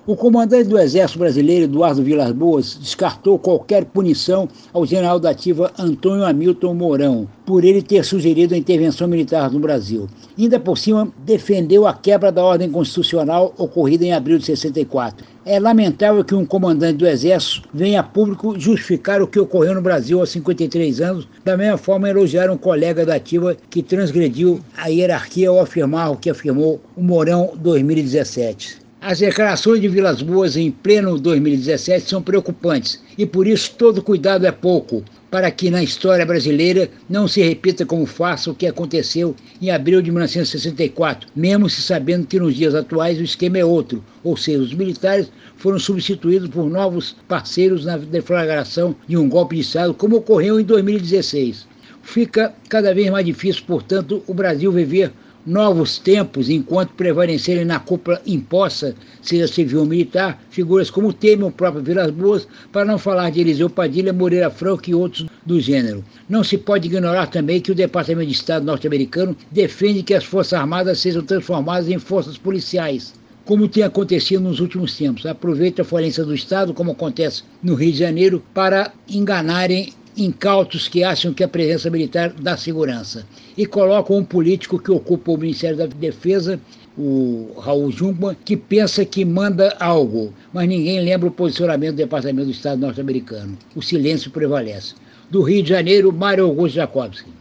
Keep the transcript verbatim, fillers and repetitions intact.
O comandante do Exército Brasileiro, Eduardo Vilas-Boas, descartou qualquer punição ao general da ativa Antônio Hamilton Mourão, por ele ter sugerido a intervenção militar no Brasil. Ainda por cima, defendeu a quebra da ordem constitucional ocorrida em abril de sessenta e quatro. É lamentável que um comandante do Exército venha a público justificar o que ocorreu no Brasil há cinquenta e três anos, da mesma forma elogiar um colega da ativa que transgrediu a hierarquia ao afirmar o que afirmou o Mourão em dois mil e dezessete. As declarações de Vilas-Boas em pleno dois mil e dezessete são preocupantes e por isso todo cuidado é pouco, para que na história brasileira não se repita como farsa o que aconteceu em abril de mil novecentos e sessenta e quatro, mesmo se sabendo que nos dias atuais o esquema é outro, ou seja, os militares foram substituídos por novos parceiros na deflagração de um golpe de Estado, como ocorreu em dois mil e dezesseis. Fica cada vez mais difícil, portanto, o Brasil viver novos tempos, enquanto prevalecerem na cúpula imposta, seja civil ou militar, figuras como Temer, o próprio Vilas-Boas, para não falar de Eliseu Padilha, Moreira Franco e outros do gênero. Não se pode ignorar também que o Departamento de Estado norte-americano defende que as Forças Armadas sejam transformadas em forças policiais, como tem acontecido nos últimos tempos. Aproveita a falência do Estado, como acontece no Rio de Janeiro, para enganarem incautos que acham que a presença militar dá segurança e colocam um político que ocupa o Ministério da Defesa, o Raul Jungmann, que pensa que manda algo, mas ninguém lembra o posicionamento do Departamento do Estado norte-americano. O silêncio prevalece. Do Rio de Janeiro, Mário Augusto Jacobski.